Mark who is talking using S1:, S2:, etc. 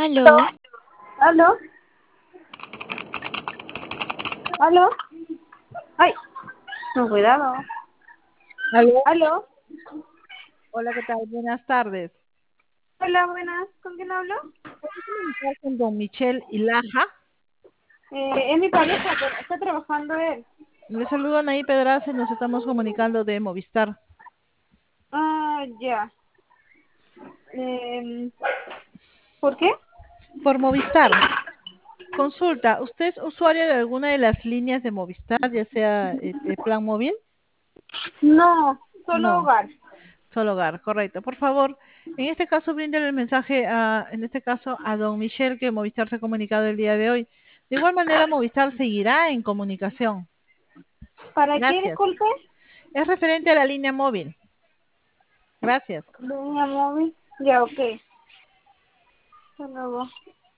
S1: Aló,
S2: ¿Aló? ¿Aló? Ay, no, cuidado.
S3: Aló.
S2: ¿Aló?
S3: Hola, ¿qué tal? Buenas tardes.
S2: Hola, buenas. ¿Con quién hablo?
S3: ¿Puedo comunicar con don Michel Ilaja?
S2: Es mi pareja, pero está trabajando él.
S3: Le saludo a Naí Pedraza y nos estamos comunicando de Movistar.
S2: Ah, ya. Eh, ¿Por qué?
S3: Por Movistar. Consulta, ¿usted es usuario de alguna de las líneas de Movistar, ya sea el plan móvil?
S2: No, solo
S3: No,
S2: hogar.
S3: solo hogar, correcto. Por favor, en este caso bríndele el mensaje en este caso a don Michel que Movistar se ha comunicado el día de hoy. De igual manera, Movistar seguirá en comunicación.
S2: ¿Para qué,
S3: Gracias.
S2: disculpe?
S3: Es referente a la línea móvil. Gracias.
S2: Línea móvil. Ya, ok. Hasta luego.